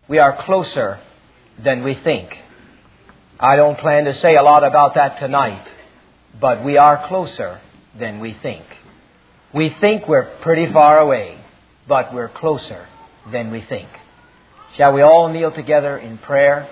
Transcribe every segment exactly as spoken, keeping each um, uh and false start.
we are closer than we think. I don't plan to say a lot about that tonight, but we are closer than we think. We think we're pretty far away, but we're closer than we think. Shall we all kneel together in prayer?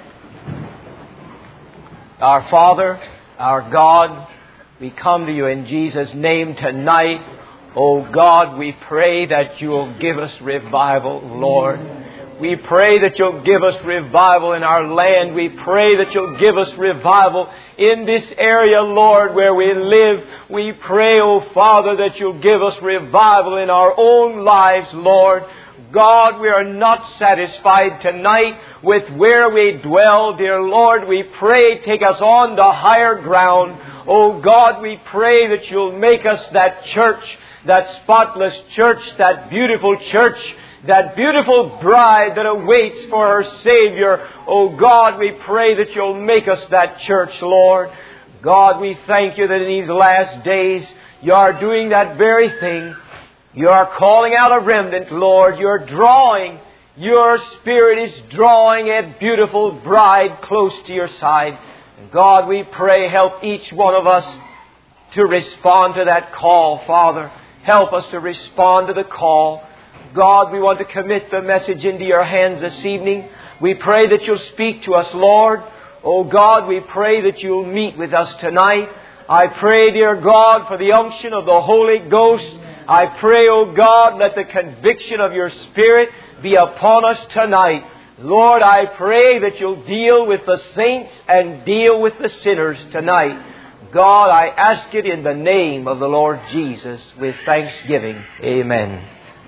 Our Father, our God, we come to You in Jesus' name tonight. Oh God, we pray that You'll give us revival, Lord. We pray that You'll give us revival in our land. We pray that You'll give us revival in this area, Lord, where we live. We pray, oh Father, that You'll give us revival in our own lives, Lord. God, we are not satisfied tonight with where we dwell, dear Lord. We pray, take us on to higher ground. Oh God, we pray that You'll make us that church, that spotless church, that beautiful church, that beautiful bride that awaits for her Savior. Oh God, we pray that You'll make us that church, Lord. God, we thank You that in these last days You are doing that very thing. You are calling out a remnant, Lord. You're drawing. Your Spirit is drawing a beautiful bride close to Your side. And God, we pray, help each one of us to respond to that call, Father. Help us to respond to the call. God, we want to commit the message into Your hands this evening. We pray that You'll speak to us, Lord. Oh God, we pray that You'll meet with us tonight. I pray, dear God, for the unction of the Holy Ghost. I pray, oh God, let the conviction of Your Spirit be upon us tonight. Lord, I pray that You'll deal with the saints and deal with the sinners tonight. God, I ask it in the name of the Lord Jesus with thanksgiving. Amen.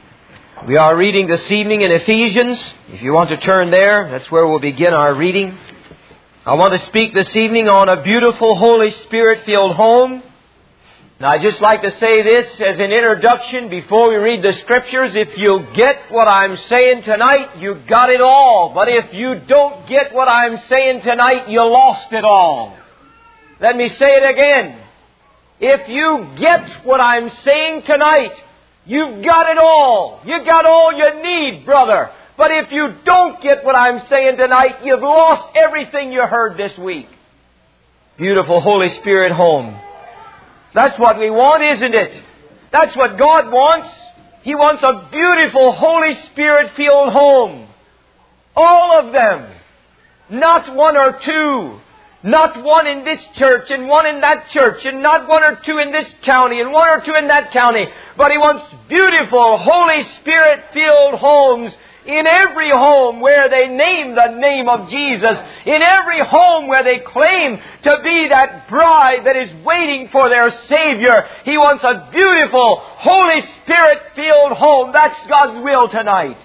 We are reading this evening in Ephesians. If you want to turn there, that's where we'll begin our reading. I want to speak this evening on a beautiful Holy Spirit-filled home. Now, I'd just like to say this as an introduction before we read the Scriptures. If you get what I'm saying tonight, you got it all. But if you don't get what I'm saying tonight, you lost it all. Let me say it again. If you get what I'm saying tonight, you've got it all. You got all you need, brother. But if you don't get what I'm saying tonight, you've lost everything you heard this week. Beautiful Holy Spirit home. That's what we want, isn't it? That's what God wants. He wants a beautiful Holy Spirit-filled home. All of them. Not one or two. Not one in this church and one in that church and not one or two in this county and one or two in that county. But He wants beautiful Holy Spirit-filled homes in every home where they name the name of Jesus. In every home where they claim to be that bride that is waiting for their Savior. He wants a beautiful Holy Spirit-filled home. That's God's will tonight.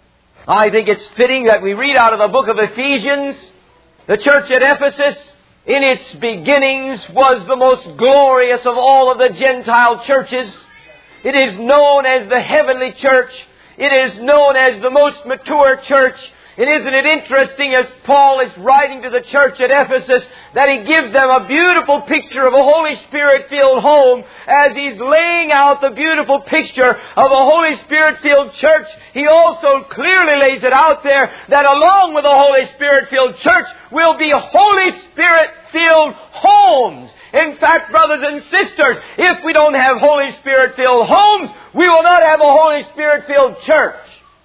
I think it's fitting that we read out of the book of Ephesians. The church at Ephesus, in its beginnings, was the most glorious of all of the Gentile churches. It is known as the heavenly church. It is known as the most mature church. And isn't it interesting as Paul is writing to the church at Ephesus that he gives them a beautiful picture of a Holy Spirit-filled home. As he's laying out the beautiful picture of a Holy Spirit-filled church, he also clearly lays it out there that along with the Holy Spirit-filled church will be Holy Spirit-filled homes. In fact, brothers and sisters, if we don't have Holy Spirit-filled homes, we will not have a Holy Spirit-filled church.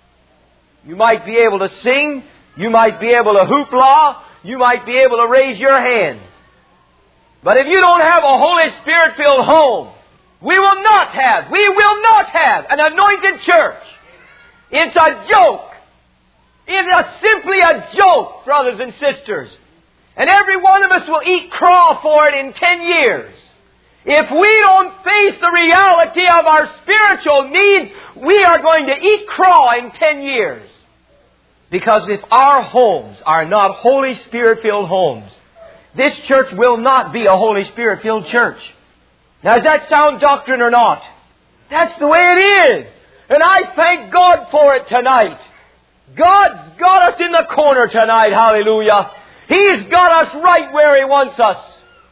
You might be able to sing. You might be able to hoopla. You might be able to raise your hand. But if you don't have a Holy Spirit-filled home, we will not have, we will not have an anointed church. It's a joke. It's simply a joke, brothers and sisters. And every one of us will eat craw for it in ten years. If we don't face the reality of our spiritual needs, we are going to eat craw in ten years. Because if our homes are not Holy Spirit-filled homes, this church will not be a Holy Spirit-filled church. Now, does that sound doctrine or not? That's the way it is. And I thank God for it tonight. God's got us in the corner tonight. Hallelujah. He's got us right where He wants us.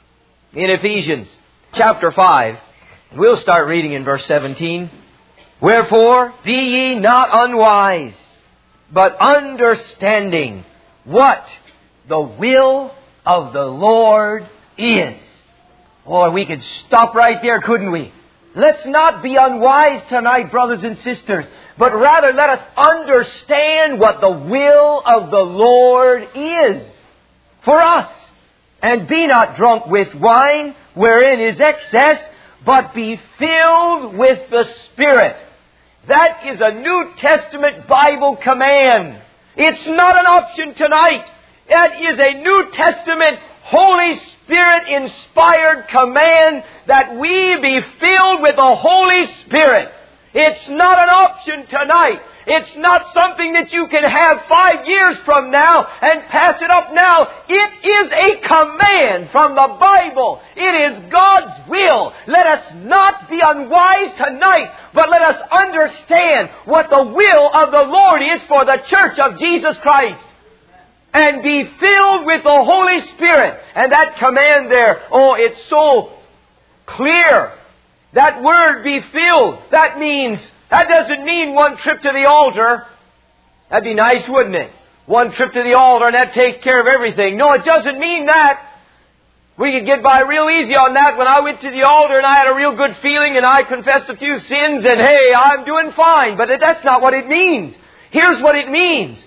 In Ephesians chapter five, we'll start reading in verse seventeen. Wherefore, be ye not unwise, but understanding what the will of the Lord is. Boy, we could stop right there, couldn't we? Let's not be unwise tonight, brothers and sisters, but rather let us understand what the will of the Lord is for us. And be not drunk with wine, wherein is excess, but be filled with the Spirit. That is a New Testament Bible command. It's not an option tonight. That is a New Testament Holy Spirit-inspired command that we be filled with the Holy Spirit. It's not an option tonight. It's not something that you can have five years from now and pass it up now. It is a command from the Bible. It is God's will. Let us not be unwise tonight, but let us understand what the will of the Lord is for the church of Jesus Christ. And be filled with the Holy Spirit. And that command there, oh, it's so clear. That word, be filled, that means, that doesn't mean one trip to the altar. That'd be nice, wouldn't it? One trip to the altar and that takes care of everything. No, it doesn't mean that. We could get by real easy on that. When I went to the altar and I had a real good feeling and I confessed a few sins and hey, I'm doing fine. But that's not what it means. Here's what it means.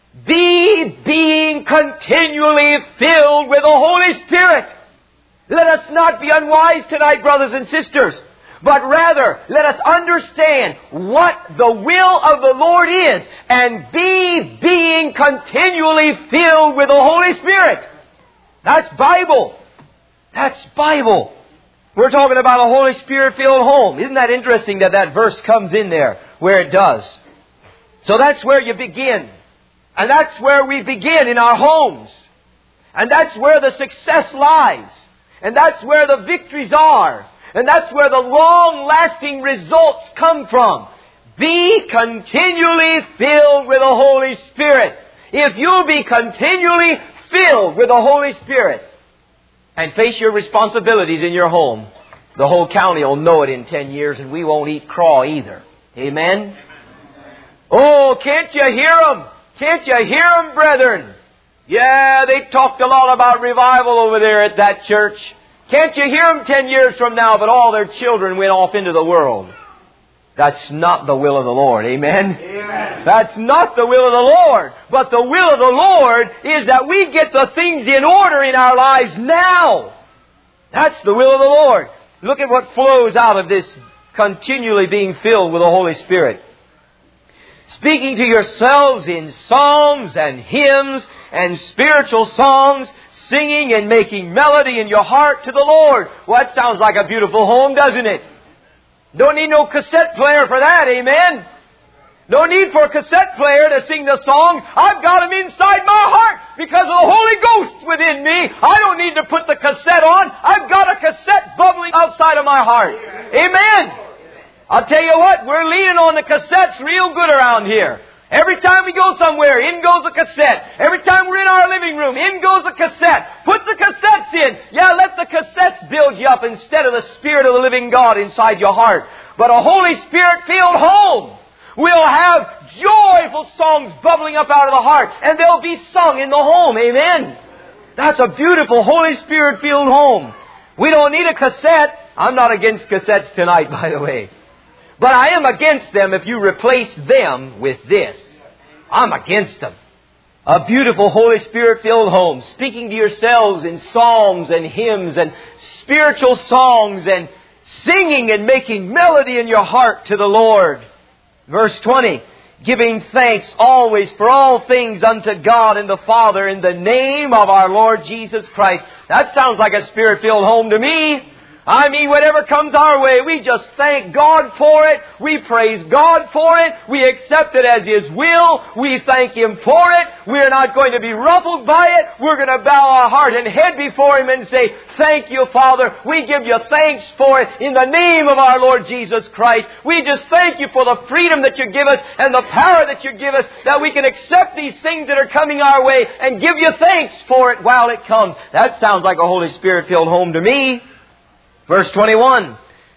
Be being continually filled with the Holy Spirit. Let us not be unwise tonight, brothers and sisters, but rather let us understand what the will of the Lord is and be being continually filled with the Holy Spirit. That's Bible. That's Bible. We're talking about a Holy Spirit-filled home. Isn't that interesting that that verse comes in there where it does? So that's where you begin. And that's where we begin in our homes. And that's where the success lies. And that's where the victories are. And that's where the long-lasting results come from. Be continually filled with the Holy Spirit. If you'll be continually filled with the Holy Spirit and face your responsibilities in your home, the whole county will know it in ten years and we won't eat craw either. Amen? Oh, can't you hear them? Can't you hear them, brethren? Yeah, they talked a lot about revival over there at that church. Can't you hear them ten years from now, but all their children went off into the world? That's not the will of the Lord. Amen? Amen. That's not the will of the Lord. But the will of the Lord is that we get the things in order in our lives now. That's the will of the Lord. Look at what flows out of this continually being filled with the Holy Spirit. Speaking to yourselves in psalms and hymns and spiritual songs, singing and making melody in your heart to the Lord. Well, that sounds like a beautiful home, doesn't it? Don't need no cassette player for that, amen? No need for a cassette player to sing the songs. I've got them inside my heart because of the Holy Ghost within me. I don't need to put the cassette on. I've got a cassette bubbling outside of my heart. Amen? I'll tell you what, we're leaning on the cassettes real good around here. Every time we go somewhere, in goes a cassette. Every time we're in our living room, in goes a cassette. Put the cassettes in. Yeah, let the cassettes build you up instead of the Spirit of the living God inside your heart. But a Holy Spirit-filled home will have joyful songs bubbling up out of the heart. And they'll be sung in the home. Amen. That's a beautiful Holy Spirit-filled home. We don't need a cassette. I'm not against cassettes tonight, by the way. But I am against them if you replace them with this. I'm against them. A beautiful Holy Spirit-filled home, speaking to yourselves in psalms and hymns and spiritual songs and singing and making melody in your heart to the Lord. Verse twenty, giving thanks always for all things unto God and the Father in the name of our Lord Jesus Christ. That sounds like a Spirit-filled home to me. I mean, whatever comes our way, we just thank God for it. We praise God for it. We accept it as His will. We thank Him for it. We're not going to be ruffled by it. We're going to bow our heart and head before Him and say, thank you, Father. We give you thanks for it in the name of our Lord Jesus Christ. We just thank you for the freedom that you give us and the power that you give us, that we can accept these things that are coming our way and give you thanks for it while it comes. That sounds like a Holy Spirit-filled home to me. Verse twenty-one,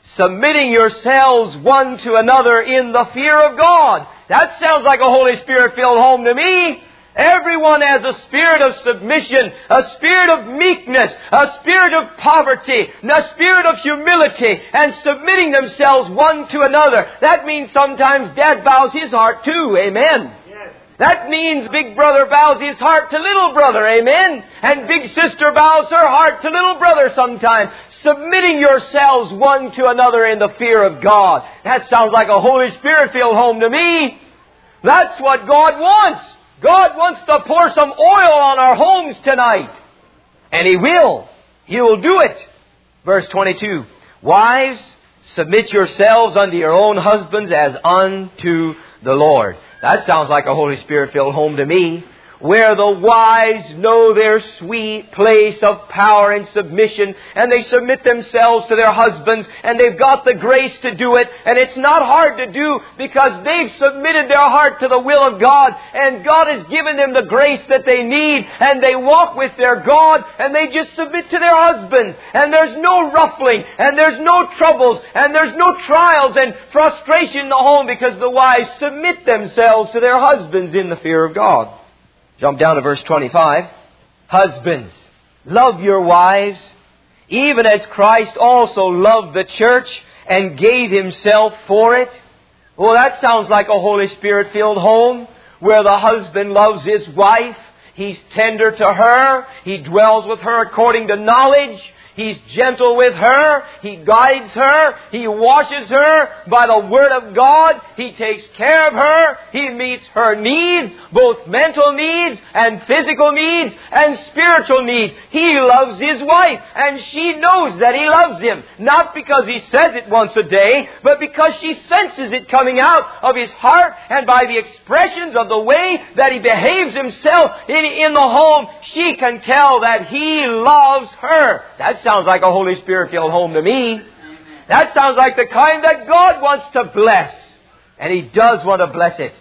submitting yourselves one to another in the fear of God. That sounds like a Holy Spirit-filled home to me. Everyone has a spirit of submission, a spirit of meekness, a spirit of poverty, and a spirit of humility, and submitting themselves one to another. That means sometimes Dad bows his heart too. Amen. Yes. That means big brother bows his heart to little brother. Amen. And big sister bows her heart to little brother sometimes. Submitting yourselves one to another in the fear of God. That sounds like a Holy Spirit-filled home to me. That's what God wants. God wants to pour some oil on our homes tonight. And He will. He will do it. Verse twenty-two. Wives, submit yourselves unto your own husbands as unto the Lord. That sounds like a Holy Spirit-filled home to me. Where the wives know their sweet place of power and submission, and they submit themselves to their husbands, and they've got the grace to do it, and it's not hard to do because they've submitted their heart to the will of God, and God has given them the grace that they need, and they walk with their God, and they just submit to their husband, and there's no ruffling, and there's no troubles, and there's no trials and frustration in the home because the wives submit themselves to their husbands in the fear of God. Jump down to verse twenty-five. Husbands, love your wives, even as Christ also loved the church and gave Himself for it. Well, that sounds like a Holy Spirit-filled home where the husband loves his wife. He's tender to her. He dwells with her according to knowledge. He's gentle with her. He guides her. He washes her by the Word of God. He takes care of her. He meets her needs, both mental needs and physical needs and spiritual needs. He loves his wife, and she knows that he loves him. Not because he says it once a day, but because she senses it coming out of his heart and by the expressions of the way that he behaves himself in, in the home. She can tell that he loves her. That's sounds like a Holy Spirit-filled home to me. Amen. That sounds like the kind that God wants to bless. And He does want to bless it.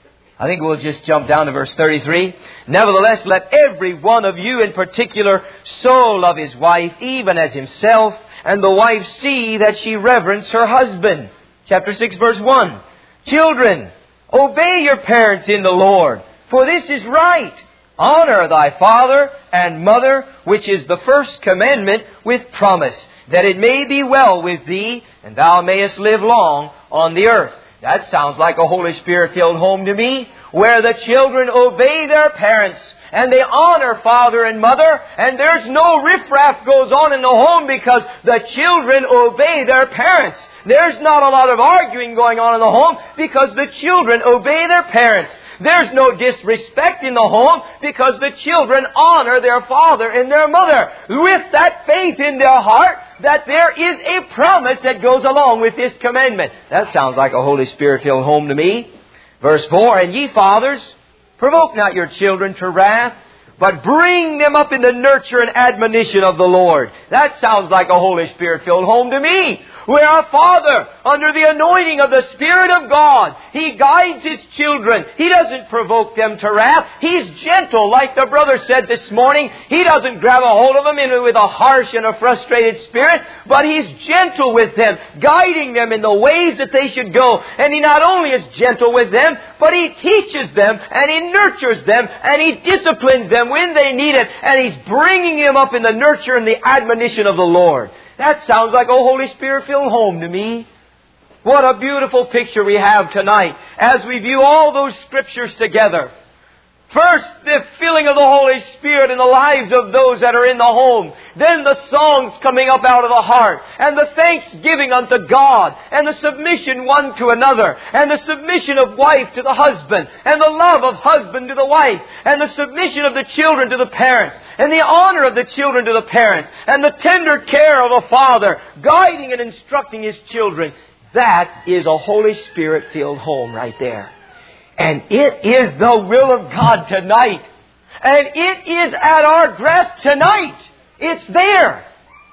I think we'll just jump down to verse thirty-three. Nevertheless, let every one of you in particular so love his wife, even as himself, and the wife see that she reverence her husband. Chapter six, verse one. Children, obey your parents in the Lord, for this is right. Honor thy father and mother, which is the first commandment, with promise, that it may be well with thee, and thou mayest live long on the earth. That sounds like a Holy Spirit-filled home to me, where the children obey their parents, and they honor father and mother, and there's no riffraff goes on in the home because the children obey their parents. There's not a lot of arguing going on in the home because the children obey their parents. There's no disrespect in the home because the children honor their father and their mother with that faith in their heart that there is a promise that goes along with this commandment. That sounds like a Holy Spirit-filled home to me. Verse four, and ye fathers, provoke not your children to wrath, but bring them up in the nurture and admonition of the Lord. That sounds like a Holy Spirit-filled home to me. Where our Father, under the anointing of the Spirit of God, He guides His children. He doesn't provoke them to wrath. He's gentle, like the brother said this morning. He doesn't grab a hold of them in with a harsh and a frustrated spirit, but He's gentle with them, guiding them in the ways that they should go. And He not only is gentle with them, but He teaches them, and He nurtures them, and He disciplines them when they need it, and He's bringing them up in the nurture and the admonition of the Lord. That sounds like a Holy Spirit-filled home to me. What a beautiful picture we have tonight as we view all those Scriptures together. First, the filling of the Holy Spirit in the lives of those that are in the home. Then the songs coming up out of the heart. And the thanksgiving unto God. And the submission one to another. And the submission of wife to the husband. And the love of husband to the wife. And the submission of the children to the parents. And the honor of the children to the parents. And the tender care of a father, guiding and instructing his children. That is a Holy Spirit-filled home right there. And it is the will of God tonight. And it is at our grasp tonight. It's there.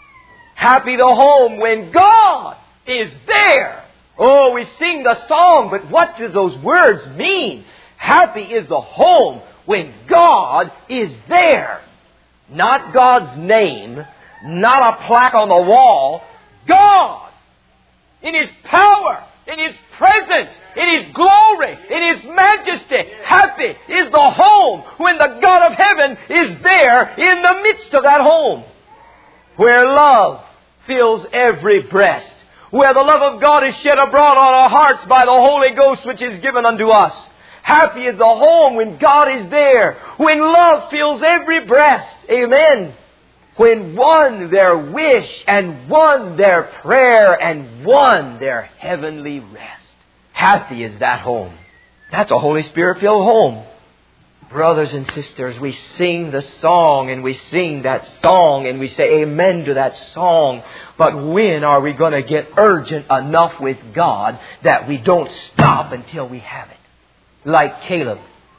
Happy the home when God is there. Oh, we sing the song, but what do those words mean? Happy is the home when God is there. Not God's name, not a plaque on the wall. God in His power, in His presence, in His glory, in His majesty. Happy is the home when the God of heaven is there in the midst of that home, where love fills every breast, where the love of God is shed abroad on our hearts by the Holy Ghost which is given unto us. Happy is the home when God is there, when love fills every breast. Amen. When one their wish and one their prayer and one their heavenly rest. Happy is that home. That's a Holy Spirit-filled home. Brothers and sisters, we sing the song and we sing that song and we say amen to that song. But when are we going to get urgent enough with God that we don't stop until we have it? Like Caleb,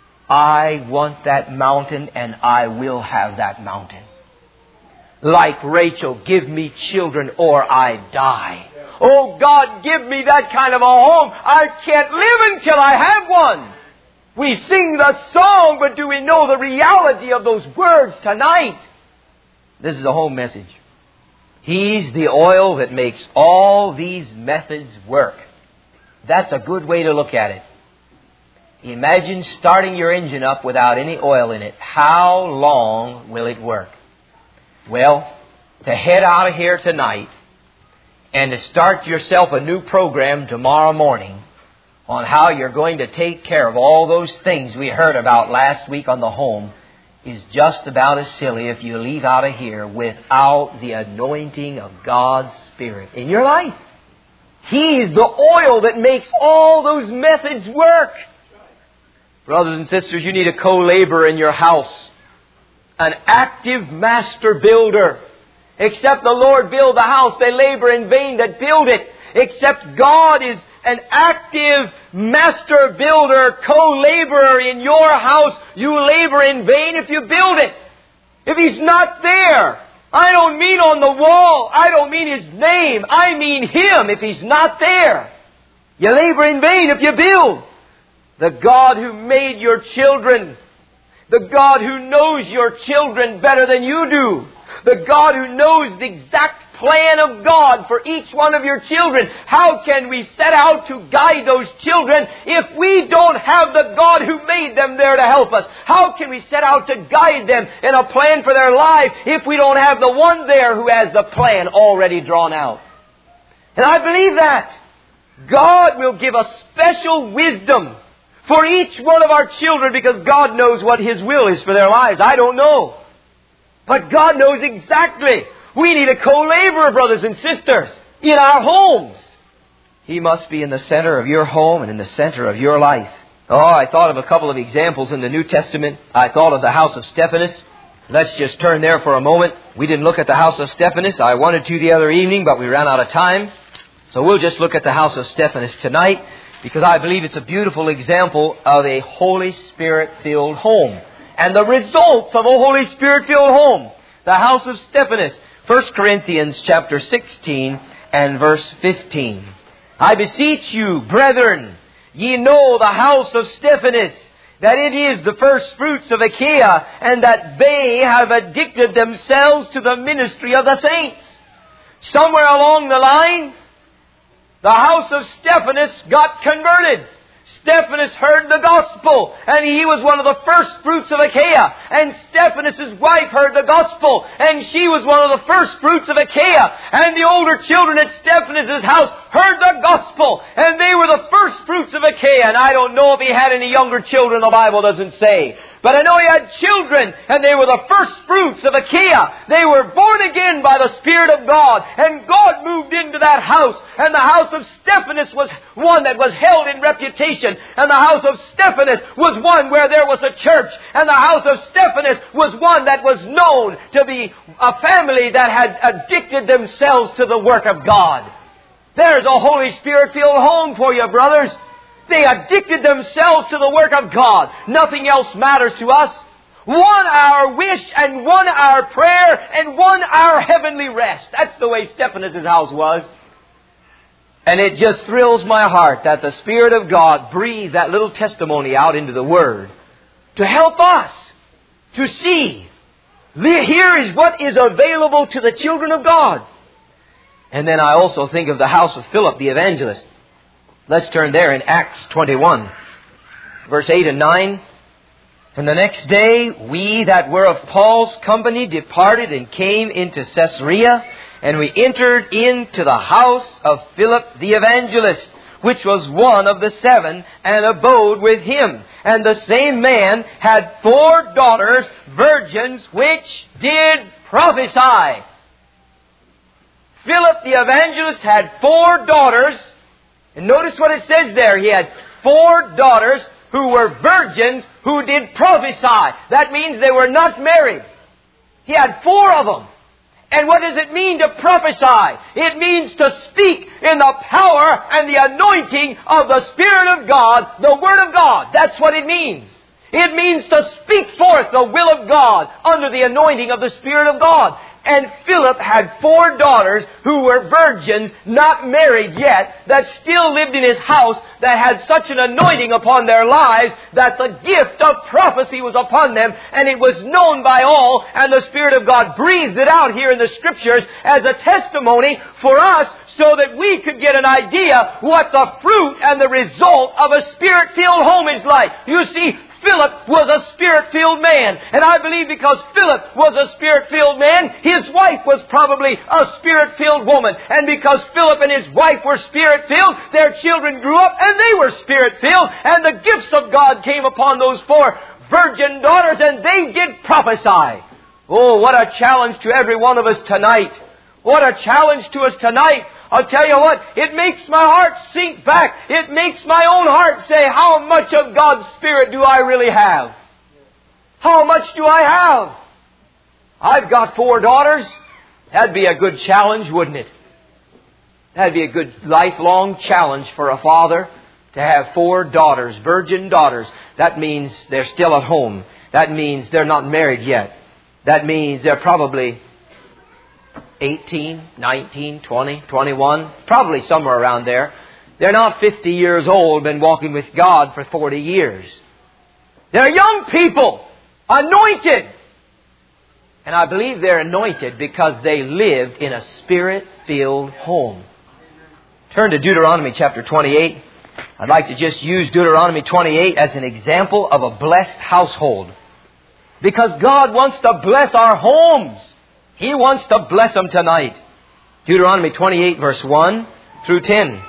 I want that mountain and I will have that mountain. Like Rachel, give me children or I die. Oh God, give me that kind of a home. I can't live until I have one. We sing the song, but do we know the reality of those words tonight? This is a home message. He's the oil that makes all these methods work. That's a good way to look at it. Imagine starting your engine up without any oil in it. How long will it work? Well, to head out of here tonight and to start yourself a new program tomorrow morning on how you're going to take care of all those things we heard about last week on the home is just about as silly if you leave out of here without the anointing of God's Spirit in your life. He's the oil that makes all those methods work. Brothers and sisters, you need a co-laborer in your house. An active master builder. Except the Lord build the house, they labor in vain that build it. Except God is an active master builder, co-laborer in your house, you labor in vain if you build it. If He's not there, I don't mean on the wall, I don't mean His name, I mean Him if He's not there. You labor in vain if you build. The God who made your children, the God who knows your children better than you do, the God who knows the exact plan of God for each one of your children. How can we set out to guide those children if we don't have the God who made them there to help us? How can we set out to guide them in a plan for their life if we don't have the one there who has the plan already drawn out? And I believe that God will give us special wisdom for each one of our children because God knows what His will is for their lives. I don't know. But God knows exactly. We need a co-laborer, brothers and sisters, in our homes. He must be in the center of your home and in the center of your life. Oh, I thought of a couple of examples in the New Testament. I thought of the house of Stephanus. Let's just turn there for a moment. We didn't look at the house of Stephanus. I wanted to the other evening, but we ran out of time. So we'll just look at the house of Stephanus tonight, because I believe it's a beautiful example of a Holy Spirit-filled home. And the results of a Holy Spirit-filled home. The house of Stephanus. First Corinthians chapter sixteen and verse fifteen. I beseech you, brethren, ye know the house of Stephanus, that it is the first fruits of Achaia, and that they have addicted themselves to the ministry of the saints. Somewhere along the line, the house of Stephanus got converted. Stephanus heard the gospel, and he was one of the first fruits of Achaia. And Stephanus' wife heard the gospel, and she was one of the first fruits of Achaia. And the older children at Stephanus' house heard the gospel, and they were the first fruits of Achaia. And I don't know if he had any younger children, the Bible doesn't say. But I know he had children, and they were the first fruits of Achaia. They were born again by the Spirit of God, and God moved into that house. And the house of Stephanus was one that was held in reputation. And the house of Stephanus was one where there was a church. And the house of Stephanus was one that was known to be a family that had addicted themselves to the work of God. There's a Holy Spirit-filled home for you, brothers. They addicted themselves to the work of God. Nothing else matters to us. One hour wish and one hour prayer and one hour heavenly rest. That's the way Stephanus' house was. And it just thrills my heart that the Spirit of God breathed that little testimony out into the Word to help us to see. Here is what is available to the children of God. And then I also think of the house of Philip the evangelist. Let's turn there in Acts twenty-one, verse eight and nine. And the next day we that were of Paul's company departed and came into Caesarea, and we entered into the house of Philip the evangelist, which was one of the seven, and abode with him. And the same man had four daughters, virgins, which did prophesy. Philip the evangelist had four daughters. And notice what it says there. He had four daughters who were virgins who did prophesy. That means they were not married. He had four of them. And what does it mean to prophesy? It means to speak in the power and the anointing of the Spirit of God, the Word of God. That's what it means. It means to speak forth the will of God under the anointing of the Spirit of God. And Philip had four daughters who were virgins, not married yet, that still lived in his house, that had such an anointing upon their lives that the gift of prophecy was upon them, and it was known by all, and the Spirit of God breathed it out here in the Scriptures as a testimony for us, so that we could get an idea what the fruit and the result of a Spirit-filled home is like. You see, Philip was a Spirit-filled man. And I believe because Philip was a Spirit-filled man, his wife was probably a Spirit-filled woman. And because Philip and his wife were Spirit-filled, their children grew up and they were Spirit-filled. And the gifts of God came upon those four virgin daughters, and they did prophesy. Oh, what a challenge to every one of us tonight. What a challenge to us tonight. I'll tell you what, it makes my heart sink back. It makes my own heart say, how much of God's Spirit do I really have? How much do I have? I've got four daughters. That'd be a good challenge, wouldn't it? That'd be a good lifelong challenge for a father to have four daughters, virgin daughters. That means they're still at home. That means they're not married yet. That means they're probably eighteen, nineteen, twenty, twenty-one, probably somewhere around there. They're not fifty years old, been walking with God for forty years. They're young people, anointed. And I believe they're anointed because they live in a Spirit-filled home. Turn to Deuteronomy chapter twenty-eight. I'd like to just use Deuteronomy twenty-eight as an example of a blessed household. Because God wants to bless our homes. He wants to bless them tonight. Deuteronomy twenty-eight, verse one through ten.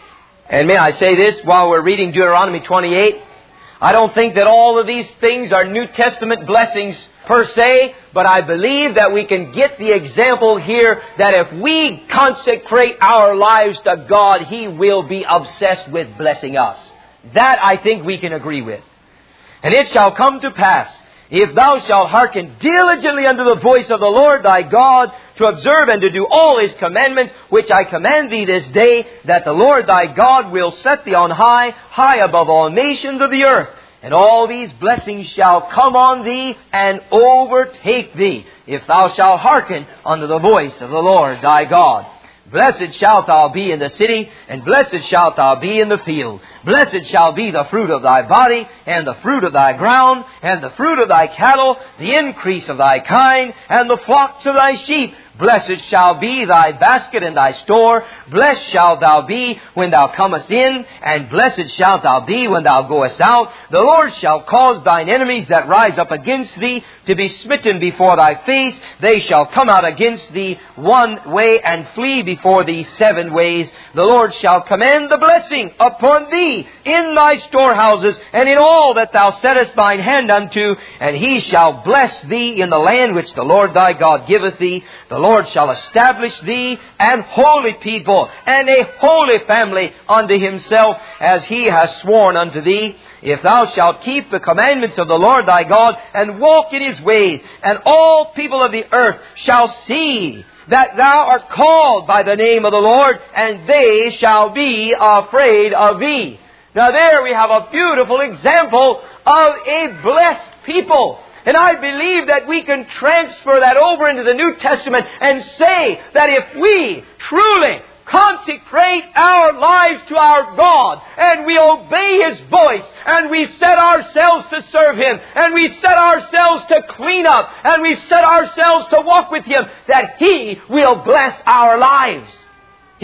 And may I say this while we're reading Deuteronomy twenty-eight? I don't think that all of these things are New Testament blessings per se, but I believe that we can get the example here that if we consecrate our lives to God, He will be obsessed with blessing us. That I think we can agree with. And it shall come to pass, if thou shalt hearken diligently unto the voice of the Lord thy God, to observe and to do all His commandments, which I command thee this day, that the Lord thy God will set thee on high, high above all nations of the earth. And all these blessings shall come on thee and overtake thee, if thou shalt hearken unto the voice of the Lord thy God. Blessed shalt thou be in the city, and blessed shalt thou be in the field. Blessed shall be the fruit of thy body, and the fruit of thy ground, and the fruit of thy cattle, the increase of thy kind, and the flocks of thy sheep. Blessed shall be thy basket and thy store. Blessed shalt thou be when thou comest in, and blessed shalt thou be when thou goest out. The Lord shall cause thine enemies that rise up against thee to be smitten before thy face. They shall come out against thee one way and flee before thee seven ways. The Lord shall command the blessing upon thee in thy storehouses and in all that thou settest thine hand unto, and He shall bless thee in the land which the Lord thy God giveth thee. The Lord shall establish thee an holy people and a holy family unto Himself, as He has sworn unto thee. If thou shalt keep the commandments of the Lord thy God and walk in His ways, and all people of the earth shall see that thou art called by the name of the Lord, and they shall be afraid of thee. Now there we have a beautiful example of a blessed people. And I believe that we can transfer that over into the New Testament and say that if we truly consecrate our lives to our God, and we obey His voice, and we set ourselves to serve Him, and we set ourselves to clean up, and we set ourselves to walk with Him, that He will bless our lives.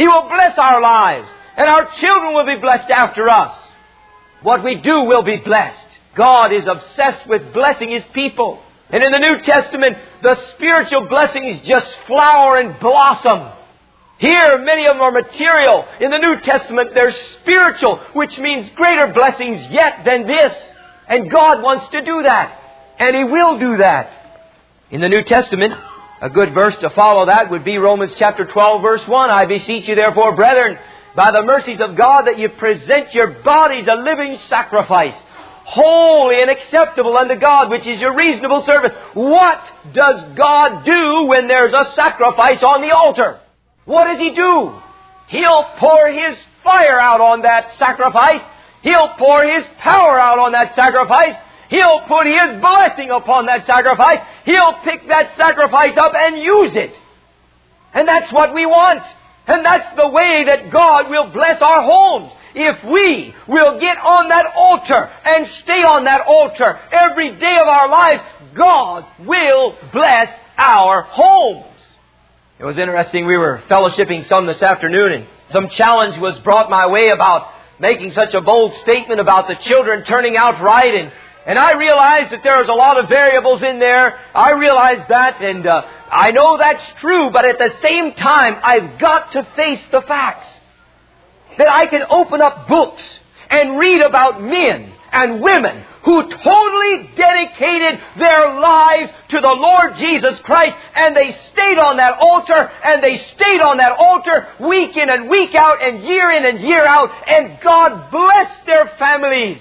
He will bless our lives. And our children will be blessed after us. What we do will be blessed. God is obsessed with blessing His people. And in the New Testament, the spiritual blessings just flower and blossom. Here, many of them are material. In the New Testament, they're spiritual, which means greater blessings yet than this. And God wants to do that. And He will do that. In the New Testament, a good verse to follow that would be Romans chapter twelve, verse one. I beseech you therefore, brethren, by the mercies of God, that you present your bodies a living sacrifice, holy and acceptable unto God, which is your reasonable service. What does God do when there's a sacrifice on the altar? What does He do? He'll pour His fire out on that sacrifice. He'll pour His power out on that sacrifice. He'll put His blessing upon that sacrifice. He'll pick that sacrifice up and use it. And that's what we want. And that's the way that God will bless our homes. If we will get on that altar and stay on that altar every day of our lives, God will bless our homes. It was interesting. We were fellowshipping some this afternoon, and some challenge was brought my way about making such a bold statement about the children turning out right. And, and I realized that there was a lot of variables in there. I realized that, and uh, I know that's true, but at the same time, I've got to face the facts. That I can open up books and read about men and women who totally dedicated their lives to the Lord Jesus Christ, and they stayed on that altar, and they stayed on that altar week in and week out and year in and year out, and God blessed their families.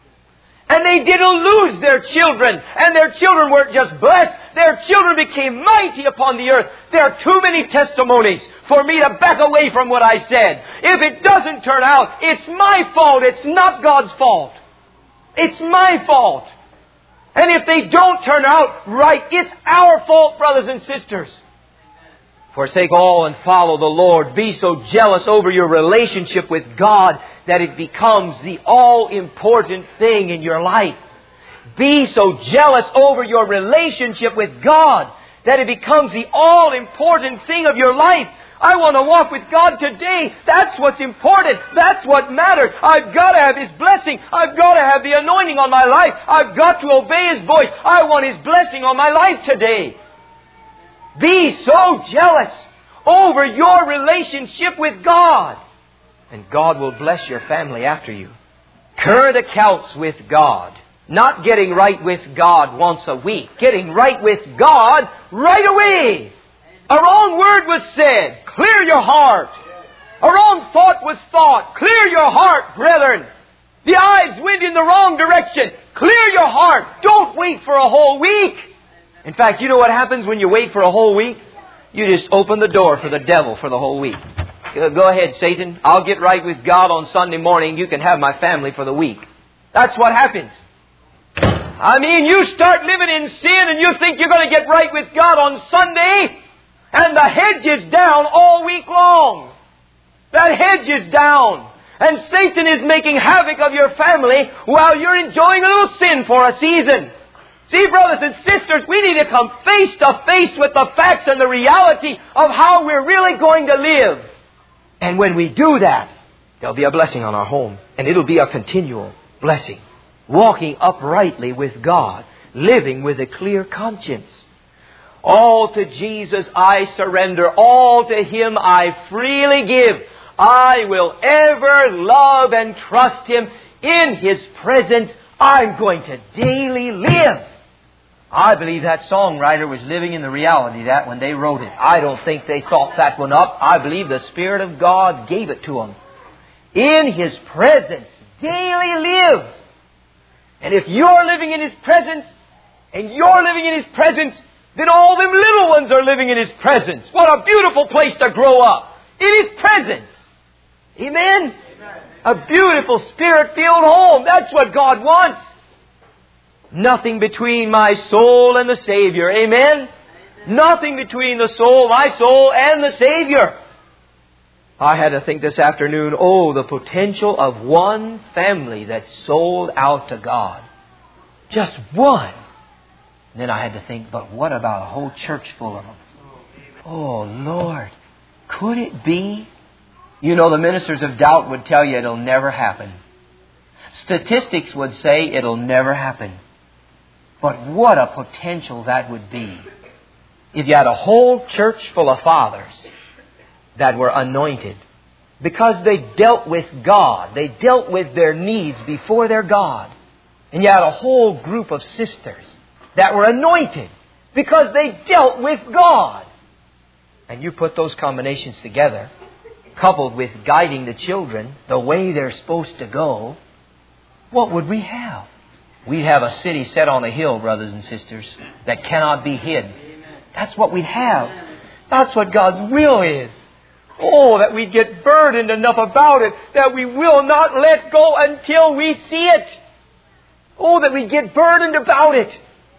And they didn't lose their children. And their children weren't just blessed. Their children became mighty upon the earth. There are too many testimonies for me to back away from what I said. If it doesn't turn out, it's my fault. It's not God's fault. It's my fault. And if they don't turn out right, it's our fault, brothers and sisters. Forsake all and follow the Lord. Be so jealous over your relationship with God that it becomes the all-important thing in your life. Be so jealous over your relationship with God that it becomes the all-important thing of your life. I want to walk with God today. That's what's important. That's what matters. I've got to have His blessing. I've got to have the anointing on my life. I've got to obey His voice. I want His blessing on my life today. Be so jealous over your relationship with God, and God will bless your family after you. Current accounts with God. Not getting right with God once a week. Getting right with God right away. A wrong word was said. Clear your heart. A wrong thought was thought. Clear your heart, brethren. The eyes went in the wrong direction. Clear your heart. Don't wait for a whole week. In fact, you know what happens when you wait for a whole week? You just open the door for the devil for the whole week. Go ahead, Satan. I'll get right with God on Sunday morning. You can have my family for the week. That's what happens. I mean, you start living in sin and you think you're going to get right with God on Sunday, and the hedge is down all week long. That hedge is down. And Satan is making havoc of your family while you're enjoying a little sin for a season. See, brothers and sisters, we need to come face to face with the facts and the reality of how we're really going to live. And when we do that, there'll be a blessing on our home. And it'll be a continual blessing. Walking uprightly with God. Living with a clear conscience. All to Jesus I surrender. All to Him I freely give. I will ever love and trust Him. In His presence I'm going to daily live. I believe that songwriter was living in the reality of that when they wrote it. I don't think they thought that one up. I believe the Spirit of God gave it to them. In His presence, daily live. And if you're living in His presence, and you're living in His presence, then all them little ones are living in His presence. What a beautiful place to grow up. In His presence. Amen? Amen. A beautiful Spirit-filled home. That's what God wants. Nothing between my soul and the Savior. Amen? Amen? Nothing between the soul, my soul, and the Savior. I had to think this afternoon, oh, the potential of one family that's sold out to God. Just one. And then I had to think, but what about a whole church full of them? Oh, Lord, could it be You know, the ministers of doubt would tell you it'll never happen. Statistics would say it'll never happen. But what a potential that would be if you had a whole church full of fathers that were anointed because they dealt with God. They dealt with their needs before their God. And you had a whole group of sisters that were anointed because they dealt with God. And you put those combinations together, coupled with guiding the children the way they're supposed to go, what would we have? We'd have a city set on a hill, brothers and sisters, that cannot be hid. That's what we'd have. That's what God's will is. Oh, that we get burdened enough about it that we will not let go until we see it. Oh, that we get burdened about it.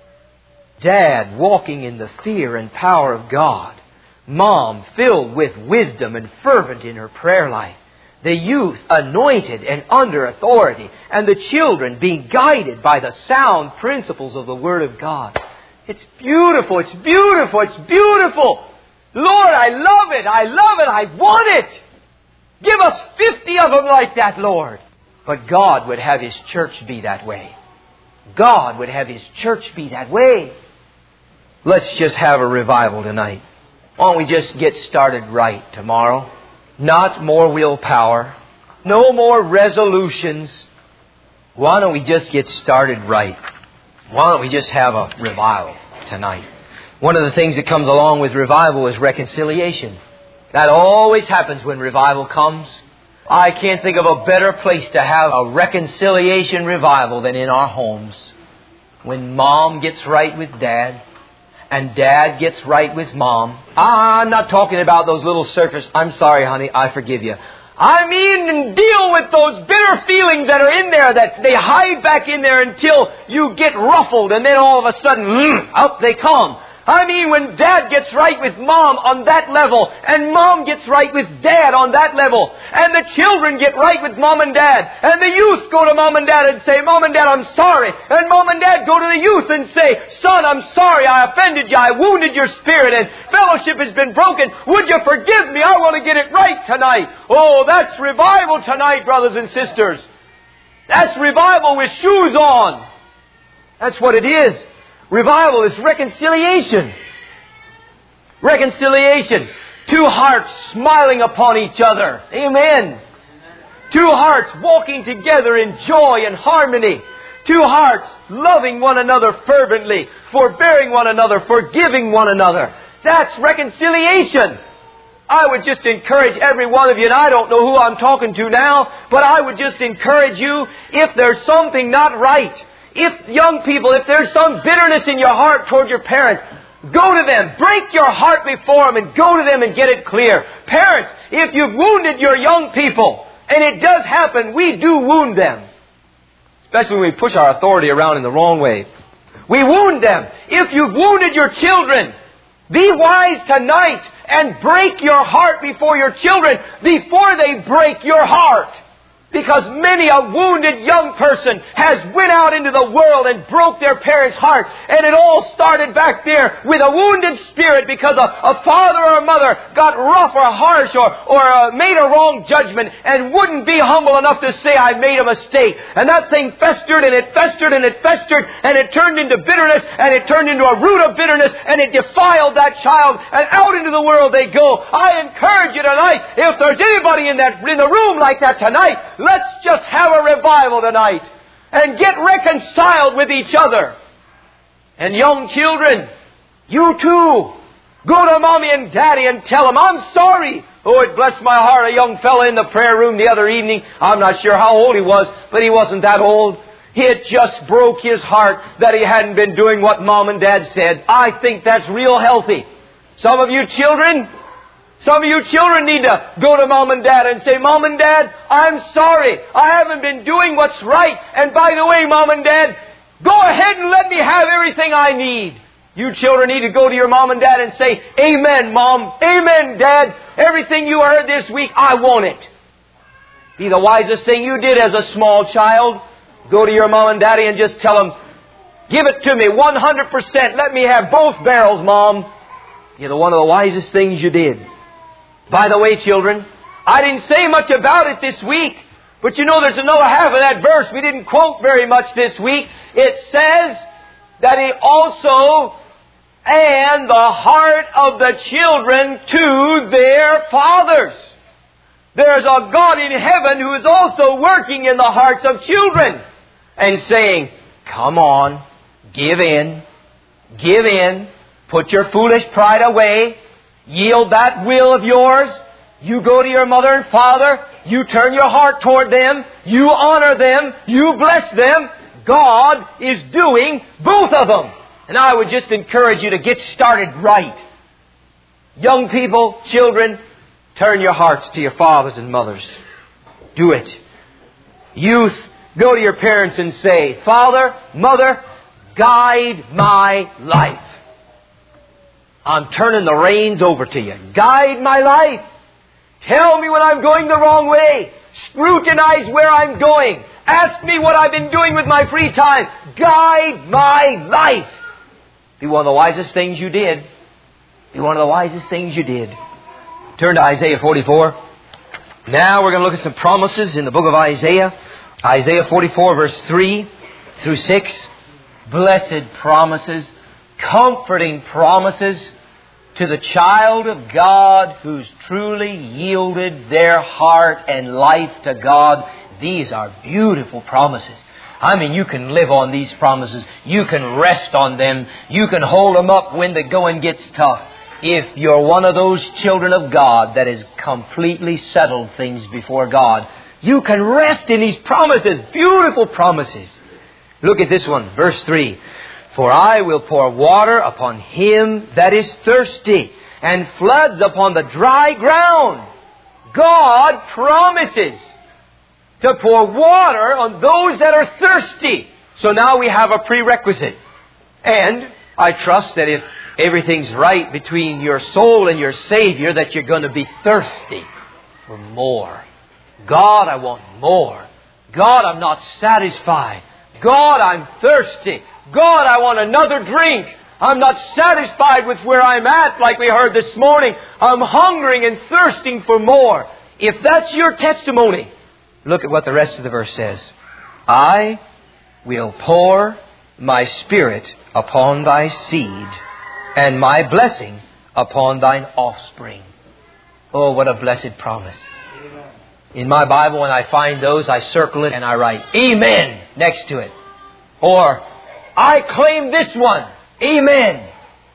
Dad walking in the fear and power of God. Mom filled with wisdom and fervent in her prayer life. The youth anointed and under authority. And the children being guided by the sound principles of the Word of God. It's beautiful. It's beautiful. It's beautiful. Lord, I love it. I love it. I want it. Give us fifty of them like that, Lord. But God would have His church be that way. God would have His church be that way. Let's just have a revival tonight. Why don't we just get started right tomorrow? Not more willpower. No more resolutions. Why don't we just get started right? Why don't we just have a revival tonight? One of the things that comes along with revival is reconciliation. That always happens when revival comes. I can't think of a better place to have a reconciliation revival than in our homes. When Mom gets right with Dad, and Dad gets right with Mom. I'm not talking about those little surface, I'm sorry, honey, I forgive you. I mean, deal with those bitter feelings that are in there, that they hide back in there until you get ruffled, and then all of a sudden, mm, out they come. I mean, when Dad gets right with Mom on that level, and Mom gets right with Dad on that level, and the children get right with Mom and Dad, and the youth go to Mom and Dad and say, Mom and Dad, I'm sorry. And Mom and Dad go to the youth and say, Son, I'm sorry, I offended you, I wounded your spirit, and fellowship has been broken. Would you forgive me? I want to get it right tonight. Oh, that's revival tonight, brothers and sisters. That's revival with shoes on. That's what it is. Revival is reconciliation. Reconciliation. Two hearts smiling upon each other. Amen. Two hearts walking together in joy and harmony. Two hearts loving one another fervently, forbearing one another, forgiving one another. That's reconciliation. I would just encourage every one of you, and I don't know who I'm talking to now, but I would just encourage you, if there's something not right, if young people, if there's some bitterness in your heart toward your parents, go to them. Break your heart before them and go to them and get it clear. Parents, if you've wounded your young people, and it does happen, we do wound them. Especially when we push our authority around in the wrong way. We wound them. If you've wounded your children, be wise tonight and break your heart before your children before they break your heart. Because many a wounded young person has went out into the world and broke their parents' heart. And it all started back there with a wounded spirit because a, a father or a mother got rough or harsh or, or uh, made a wrong judgment and wouldn't be humble enough to say, I made a mistake. And that thing festered and it festered and it festered and it turned into bitterness and it turned into a root of bitterness and it defiled that child, and out into the world they go. I encourage you tonight, if there's anybody in that in the room like that tonight, let's just have a revival tonight and get reconciled with each other. And young children, you too, go to Mommy and Daddy and tell them, I'm sorry. Oh, it blessed my heart. A young fella in the prayer room the other evening, I'm not sure how old he was, but he wasn't that old. It just broke his heart that he hadn't been doing what Mom and Dad said. I think that's real healthy. Some of you children, Some of you children need to go to Mom and Dad and say, Mom and Dad, I'm sorry. I haven't been doing what's right. And by the way, Mom and Dad, go ahead and let me have everything I need. You children need to go to your Mom and Dad and say, Amen, Mom. Amen, Dad. Everything you heard this week, I want it. Be the wisest thing you did as a small child. Go to your Mom and Daddy and just tell them, give it to me one hundred percent. Let me have both barrels, Mom. You're one of the wisest things you did. By the way, children, I didn't say much about it this week, but you know there's another half of that verse we didn't quote very much this week. It says that He also, and the heart of the children to their fathers. There's a God in heaven who is also working in the hearts of children and saying, come on, give in, give in, put your foolish pride away, yield that will of yours. You go to your mother and father, you turn your heart toward them, you honor them, you bless them. God is doing both of them. And I would just encourage you to get started right. Young people, children, turn your hearts to your fathers and mothers. Do it. Youth, go to your parents and say, Father, Mother, guide my life. I'm turning the reins over to you. Guide my life. Tell me when I'm going the wrong way. Scrutinize where I'm going. Ask me what I've been doing with my free time. Guide my life. Be one of the wisest things you did. Be one of the wisest things you did. Turn to Isaiah forty-four. Now we're going to look at some promises in the book of Isaiah. Isaiah forty-four verse three through six. Blessed promises, comforting promises to the child of God who's truly yielded their heart and life to God. These are beautiful promises. I mean, you can live on these promises. You can rest on them. You can hold them up when the going gets tough. If you're one of those children of God that has completely settled things before God, you can rest in these promises. Beautiful promises. Look at this one, verse three. For I will pour water upon him that is thirsty, and floods upon the dry ground. God promises to pour water on those that are thirsty. So now we have a prerequisite. And I trust that if everything's right between your soul and your Savior, that you're going to be thirsty for more. God, I want more. God, I'm not satisfied. God, I'm thirsty. God, I want another drink. I'm not satisfied with where I'm at, like we heard this morning. I'm hungering and thirsting for more. If that's your testimony, look at what the rest of the verse says. I will pour my Spirit upon thy seed, and my blessing upon thine offspring. Oh, what a blessed promise. In my Bible, when I find those, I circle it and I write Amen next to it. Or, I claim this one. Amen.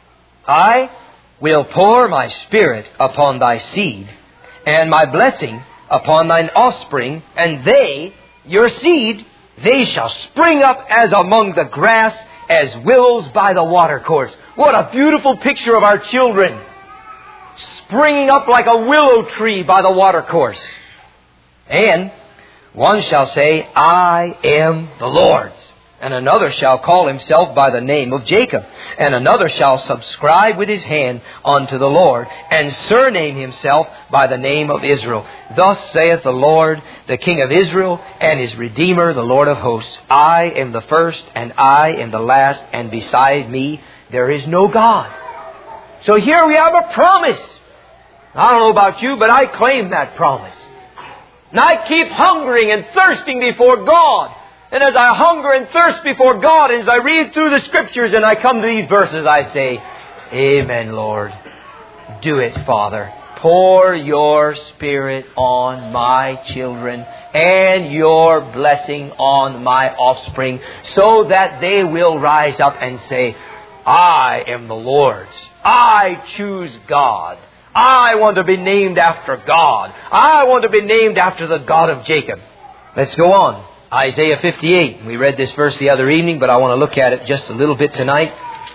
I will pour my Spirit upon thy seed, and my blessing upon thine offspring, and they, your seed, they shall spring up as among the grass, as willows by the watercourse. What a beautiful picture of our children. Springing up like a willow tree by the watercourse. And one shall say, I am the Lord's. And another shall call himself by the name of Jacob. And another shall subscribe with his hand unto the Lord, and surname himself by the name of Israel. Thus saith the Lord, the King of Israel, and his Redeemer, the Lord of hosts. I am the first, and I am the last, and beside me there is no God. So here we have a promise. I don't know about you, but I claim that promise. And I keep hungering and thirsting before God. And as I hunger and thirst before God, as I read through the Scriptures and I come to these verses, I say, Amen, Lord. Do it, Father. Pour your Spirit on my children and your blessing on my offspring, so that they will rise up and say, I am the Lord's. I choose God. I want to be named after God. I want to be named after the God of Jacob. Let's go on. Isaiah fifty-eight. We read this verse the other evening, but I want to look at it just a little bit tonight.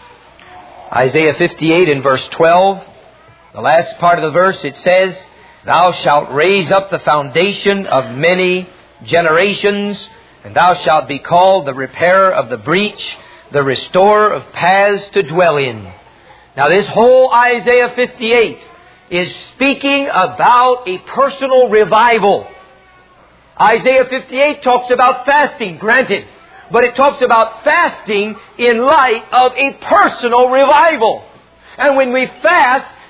Isaiah fifty-eight in verse twelve. The last part of the verse, it says, Thou shalt raise up the foundation of many generations, and thou shalt be called the repairer of the breach, the restorer of paths to dwell in. Now this whole Isaiah fifty-eight is speaking about a personal revival. Isaiah fifty-eight talks about fasting, granted, but it talks about fasting in light of a personal revival. And when we fast,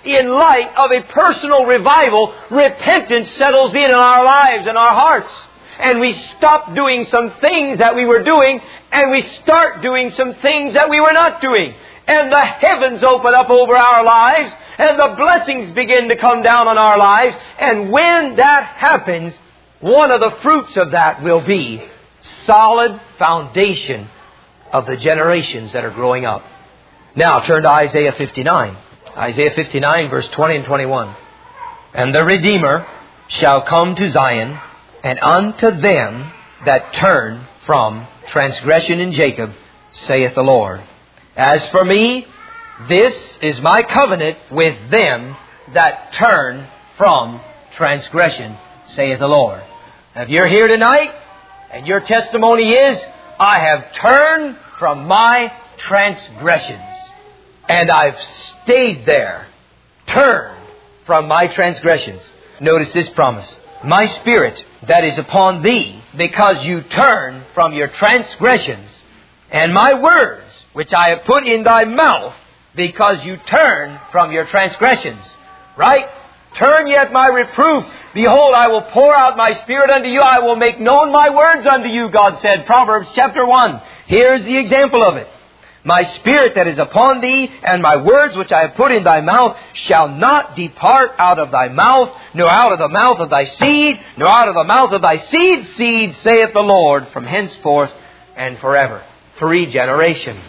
in light of a personal revival, repentance settles in in our lives and our hearts. And we stop doing some things that we were doing, and we start doing some things that we were not doing. And the heavens open up over our lives, and the blessings begin to come down on our lives. And when that happens, one of the fruits of that will be solid foundation of the generations that are growing up. Now turn to Isaiah fifty-nine. Isaiah fifty-nine, verse twenty and twenty-one. And the Redeemer shall come to Zion, and unto them that turn from transgression in Jacob, saith the Lord. As for me, this is my covenant with them that turn from transgression, saith the Lord. If you're here tonight, and your testimony is, I have turned from my transgressions, and I've stayed there, turned from my transgressions. Notice this promise. My Spirit that is upon thee, because you turn from your transgressions, and my words which I have put in thy mouth, because you turn from your transgressions. Right? Turn ye at my reproof. Behold, I will pour out my Spirit unto you. I will make known my words unto you, God said. Proverbs chapter one. Here's the example of it. My Spirit that is upon thee, and my words which I have put in thy mouth, shall not depart out of thy mouth, nor out of the mouth of thy seed, nor out of the mouth of thy seed's seed, saith the Lord, from henceforth and forever. Three generations.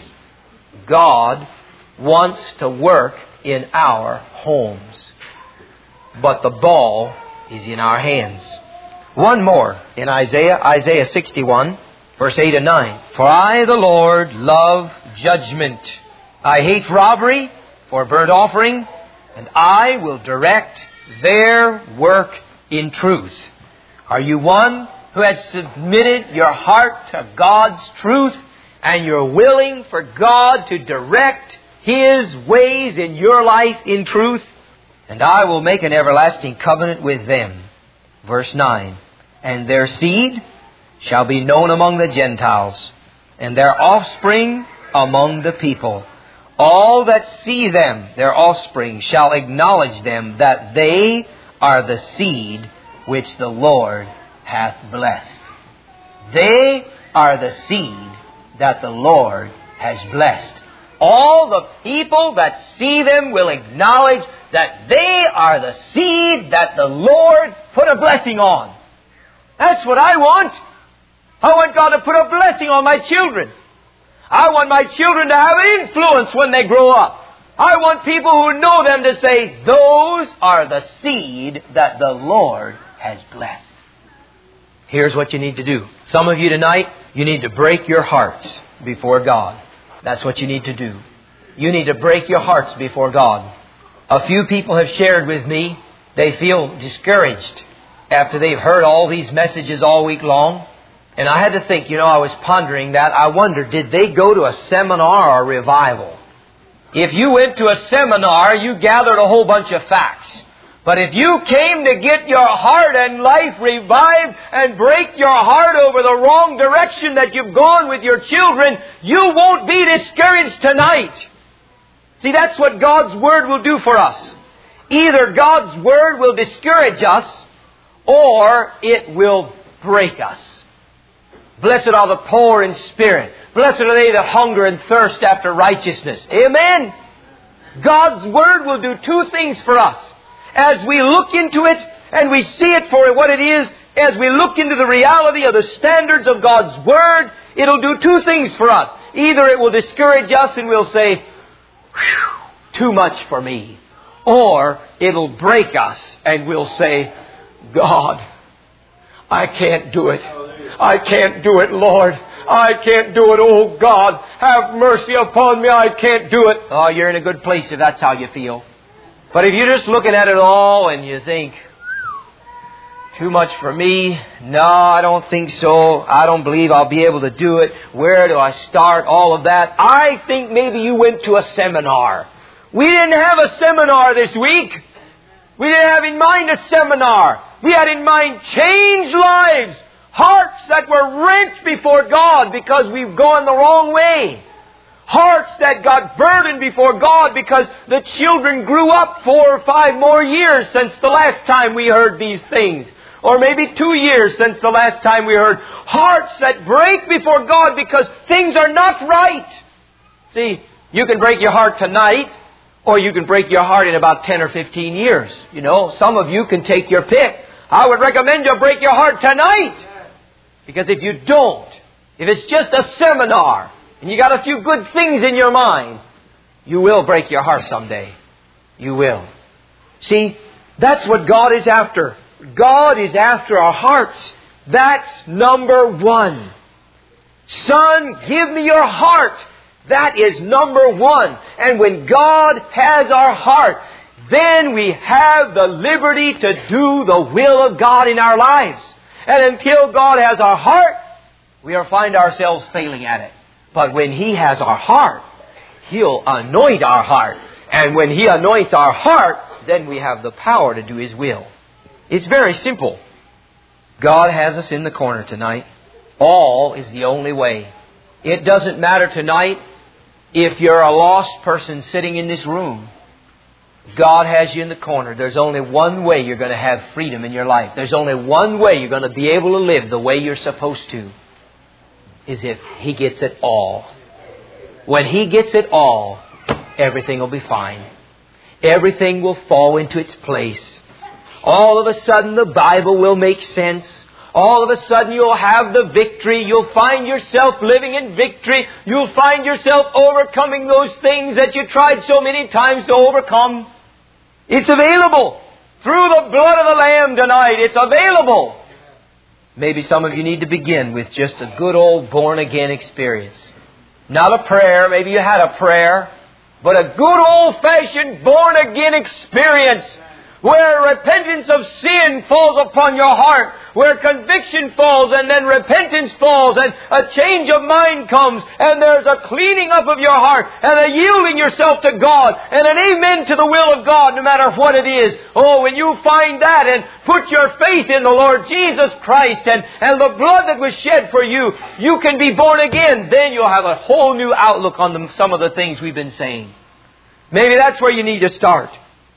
God wants to work in our homes, but the ball is in our hands. One more in Isaiah, Isaiah sixty-one, verse eight and nine. For I, the Lord, love judgment. I hate robbery for burnt offering, and I will direct their work in truth. Are you one who has submitted your heart to God's truth, and you're willing for God to direct His ways in your life in truth? And I will make an everlasting covenant with them. Verse nine. And their seed shall be known among the Gentiles, and their offspring among the people. All that see them, their offspring, shall acknowledge them, that they are the seed which the Lord hath blessed. They are the seed that the Lord has blessed. All the people that see them will acknowledge that they are the seed that the Lord put a blessing on. That's what I want. I want God to put a blessing on my children. I want my children to have influence when they grow up. I want people who know them to say, those are the seed that the Lord has blessed. Here's what you need to do. Some of you tonight, you need to break your hearts before God. That's what you need to do. You need to break your hearts before God. A few people have shared with me, they feel discouraged after they've heard all these messages all week long. And I had to think, you know, I was pondering that. I wondered, did they go to a seminar or a revival? If you went to a seminar, you gathered a whole bunch of facts. But if you came to get your heart and life revived and break your heart over the wrong direction that you've gone with your children, you won't be discouraged tonight. See, that's what God's Word will do for us. Either God's Word will discourage us, or it will break us. Blessed are the poor in spirit. Blessed are they that hunger and thirst after righteousness. Amen. God's Word will do two things for us. As we look into it and we see it for what it is, as we look into the reality of the standards of God's Word, it'll do two things for us. Either it will discourage us and we'll say, whew, too much for me. Or it'll break us and we'll say, God, I can't do it. I can't do it, Lord. I can't do it. Oh, God, have mercy upon me. I can't do it. Oh, you're in a good place if that's how you feel. But if you're just looking at it all and you think, too much for me? No, I don't think so. I don't believe I'll be able to do it. Where do I start? All of that. I think maybe you went to a seminar. We didn't have a seminar this week. We didn't have in mind a seminar. We had in mind changed lives. Hearts that were rent before God because we've gone the wrong way. Hearts that got burdened before God because the children grew up four or five more years since the last time we heard these things. Or maybe two years since the last time we heard. Hearts that break before God because things are not right. See, you can break your heart tonight, or you can break your heart in about ten or fifteen years. You know, some of you can take your pick. I would recommend you break your heart tonight. Because if you don't, if it's just a seminar, and you got a few good things in your mind, you will break your heart someday. You will. See, that's what God is after. God is after our hearts. That's number one. Son, give me your heart. That is number one. And when God has our heart, then we have the liberty to do the will of God in our lives. And until God has our heart, we'll find ourselves failing at it. But when He has our heart, He'll anoint our heart. And when He anoints our heart, then we have the power to do His will. It's very simple. God has us in the corner tonight. All is the only way. It doesn't matter tonight if you're a lost person sitting in this room. God has you in the corner. There's only one way you're going to have freedom in your life. There's only one way you're going to be able to live the way you're supposed to. Is if He gets it all. When He gets it all, everything will be fine. Everything will fall into its place. All of a sudden the Bible will make sense. All of a sudden you'll have the victory. You'll find yourself living in victory. You'll find yourself overcoming those things that you tried so many times to overcome. It's available. Through the blood of the Lamb tonight, it's available. Maybe some of you need to begin with just a good old born-again experience. Not a prayer. Maybe you had a prayer. But a good old-fashioned born-again experience where repentance of sin falls upon your heart, where conviction falls and then repentance falls and a change of mind comes and there's a cleaning up of your heart and a yielding yourself to God and an amen to the will of God no matter what it is. Oh, when you find that and put your faith in the Lord Jesus Christ and, and the blood that was shed for you, you can be born again. Then you'll have a whole new outlook on the, some of the things we've been saying. Maybe that's where you need to start.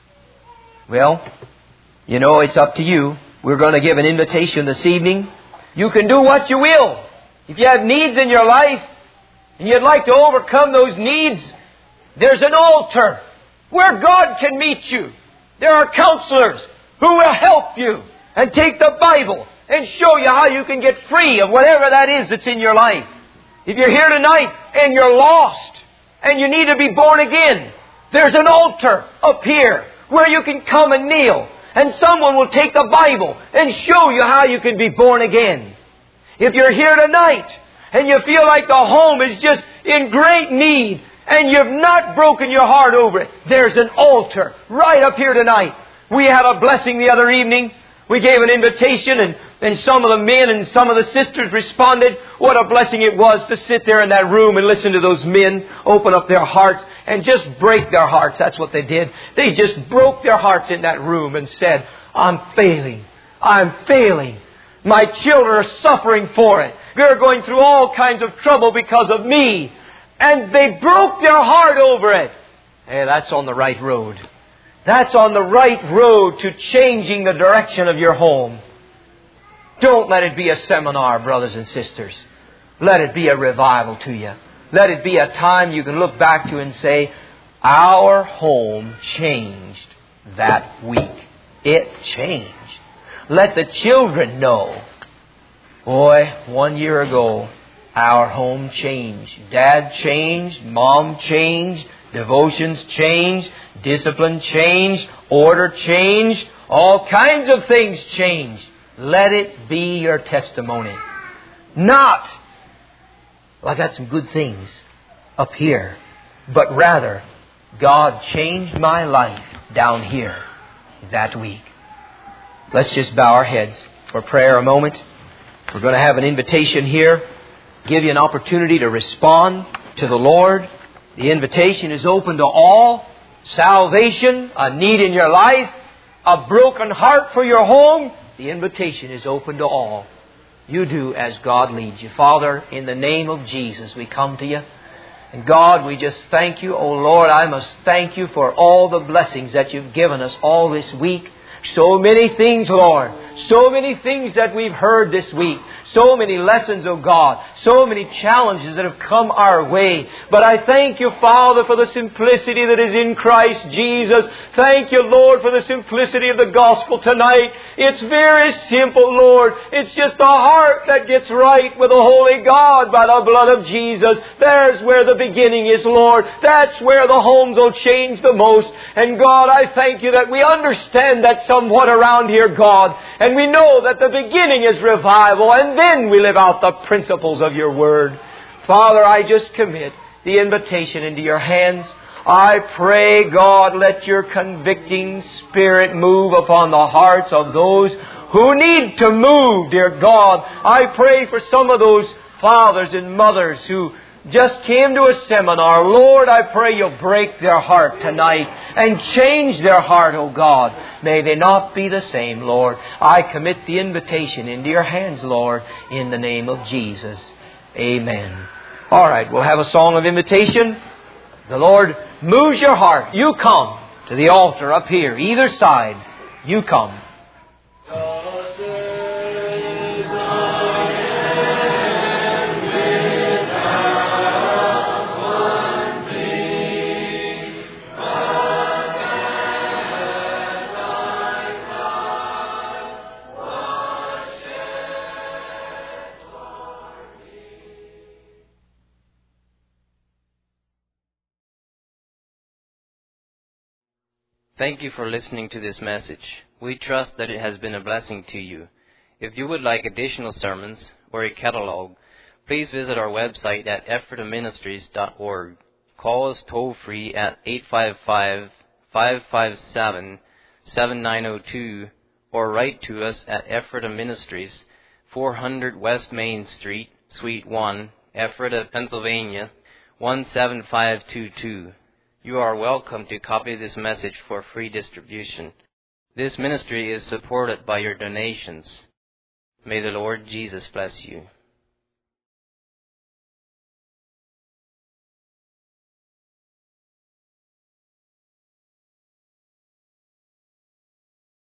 Well, you know, it's up to you. We're going to give an invitation this evening. You can do what you will. If you have needs in your life and you'd like to overcome those needs, there's an altar where God can meet you. There are counselors who will help you and take the Bible and show you how you can get free of whatever that is that's in your life. If you're here tonight and you're lost and you need to be born again, there's an altar up here where you can come and kneel. And someone will take the Bible and show you how you can be born again. If you're here tonight and you feel like the home is just in great need and you've not broken your heart over it, there's an altar right up here tonight. We had a blessing the other evening. We gave an invitation and, and some of the men and some of the sisters responded. What a blessing it was to sit there in that room and listen to those men open up their hearts and just break their hearts. That's what they did. They just broke their hearts in that room and said, I'm failing. I'm failing. My children are suffering for it. They're going through all kinds of trouble because of me. And they broke their heart over it. Hey, that's on the right road. That's on the right road to changing the direction of your home. Don't let it be a seminar, brothers and sisters. Let it be a revival to you. Let it be a time you can look back to and say, our home changed that week. It changed. Let the children know. Boy, one year ago, our home changed. Dad changed. Mom changed. Devotions changed. Discipline changed. Order changed. All kinds of things changed. Let it be your testimony. Not, well, I got some good things up here. But rather, God changed my life down here that week. Let's just bow our heads for prayer a moment. We're going to have an invitation here. Give you an opportunity to respond to the Lord. The invitation is open to all. Salvation, a need in your life, a broken heart for your home. The invitation is open to all. You do as God leads you. Father, in the name of Jesus, we come to you. And God, we just thank You. Oh Lord, I must thank You for all the blessings that You've given us all this week. So many things, Lord. So many things that we've heard this week. So many lessons, oh God. So many challenges that have come our way. But I thank You, Father, for the simplicity that is in Christ Jesus. Thank You, Lord, for the simplicity of the gospel tonight. It's very simple, Lord. It's just a heart that gets right with the Holy God by the blood of Jesus. There's where the beginning is, Lord. That's where the homes will change the most. And God, I thank You that we understand that somewhat around here, God. And we know that the beginning is revival, and then we live out the principles of Your Word. Father, I just commit the invitation into Your hands. I pray, God, let Your convicting Spirit move upon the hearts of those who need to move, dear God. I pray for some of those fathers and mothers who just came to a seminar. Lord, I pray You'll break their heart tonight and change their heart, oh God. May they not be the same, Lord. I commit the invitation into Your hands, Lord, in the name of Jesus. Amen. All right, we'll have a song of invitation. The Lord moves your heart. You come to the altar up here, either side. You come. Thank you for listening to this message. We trust that it has been a blessing to you. If you would like additional sermons or a catalog, please visit our website at ephrata ministries dot org. Call us toll-free at eight five five, five five seven, seven nine zero two or write to us at Ephrata Ministries, four hundred West Main Street, Suite one, Ephrata, Pennsylvania, one seven five two two. You are welcome to copy this message for free distribution. This ministry is supported by your donations. May the Lord Jesus bless you.